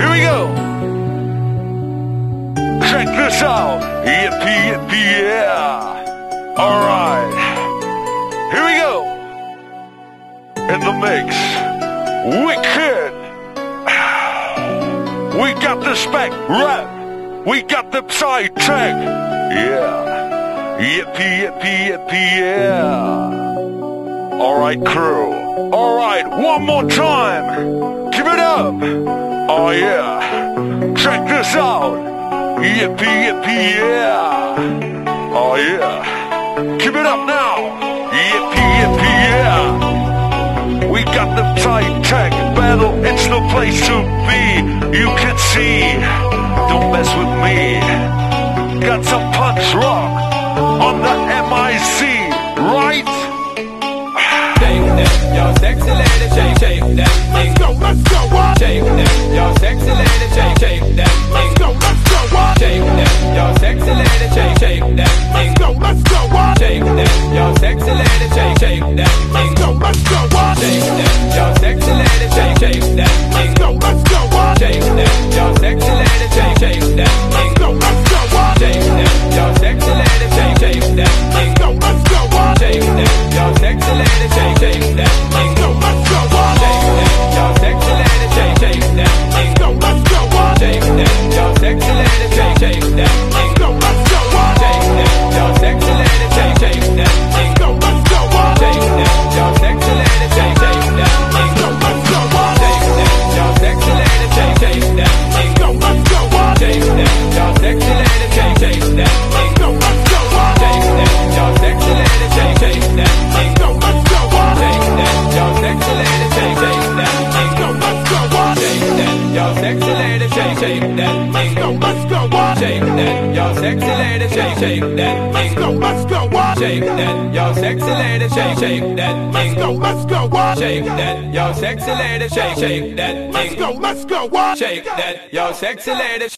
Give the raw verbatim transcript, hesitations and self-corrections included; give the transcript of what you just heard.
Here we go. Check this out. Yippee, yippee, yeah. Alright. Here we go. In the mix. Wicked. We got the spec rap. We got the side check. Yeah. Yippee, yippee, yippee, yeah. Alright, crew. Alright, one more time. Give it up. Oh yeah. Check this out. Yippee, yippee, yeah. Oh yeah. Give it up now. Yippee, yippee, yeah. We got the tight tech battle, it's the place to be. You can see, don't mess with me. Got some punch rock on the M I C, right? Shake that, yo, sexy lady, shake, shake that. Let's go, let's go, what? Shake that, yo, sexy lady, shake, shake that. Let's go, let's go, what? Shake that, yo, sexy lady, shake, shake that. Let's go, let's go, what? Shake that, yo, sexy lady, shake, shake that. Let's go, let's go, what? Shake that, yo, sexy lady, shake, shake that. Let's go, let's go, what? Shake that, yo, sexy lady, shake, shake that. Let's go, let's go, what? Shake that, yo, sexy lady, shake, shake that. Let's go, let's go, what? Shake that, yo, sexy lady, shake, shake that. Let's go, let's go, what? Shake that, yo, sexy lady, shake, shake that. Let's go, let's go, what? Shake that, yo, sexy lady, shake, shake that. Let's go, let's go, what? Shake that, yo, sexy lady, shake, shake that. Let's go, let's go, what? Shake that, yo, sexy lady, shake, shake that. Let's go, let's go, what? Shake that, yo, sexy lady, shake, shake that. Let's go, let's go, what? Shake that, yo, sexy lady, shake, shake that. Let's go, let's go, what? Shake that, yo, sexy lady, shake, shake that. Let's go, let's go, what? Shake that, yo, sexy lady, shake, shake that. Let's go, let's go, what? Shake that, yo, sexy lady, shake, shake that. Let's go, let's go, what? Shake that, yo, sexy lady, shake, shake that. Let's go, let's go, what? Shake that, yo, sexy lady, shake, shake that. Let's go, let's go, what? Shake that, yo, sexy lady, shake, shake that. Let's go, let's go, what? Shake that, yo, sexy lady,